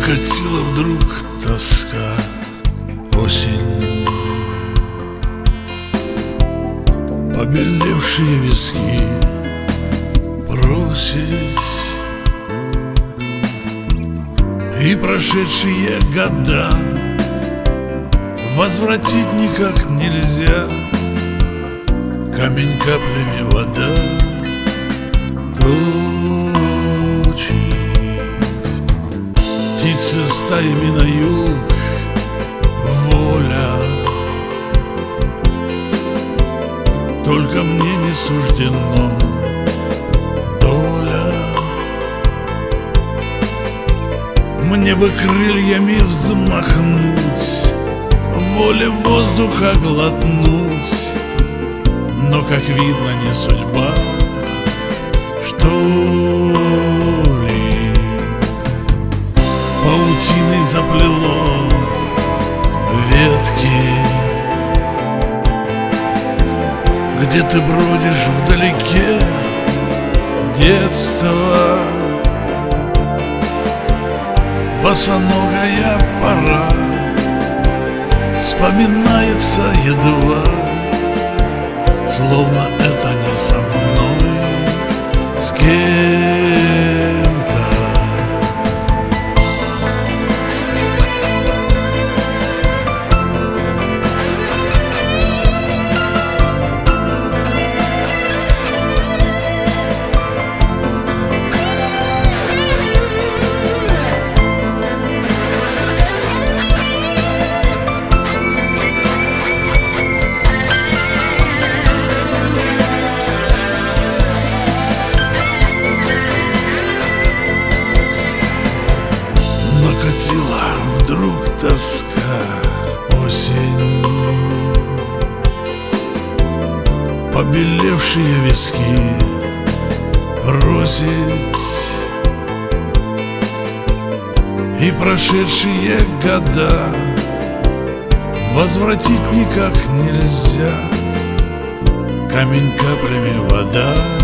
Накатила вдруг тоска, осень, побелевшие виски просить, и прошедшие года возвратить никак нельзя. Камень каплями вода точит, птицы стаями на юг, воля. Только мне не суждено доля. Мне бы крыльями взмахнуть, воле воздуха глотнуть, но, как видно, не судьба, что ли. Паутиной заплело ветки, где ты бродишь вдалеке, детство. Босоногая пора вспоминается едва, словно это не со мной, с кем-то. Накатила вдруг тоска, осень, побелевшие виски просить, и прошедшие года возвратить никак нельзя. Камень каплями вода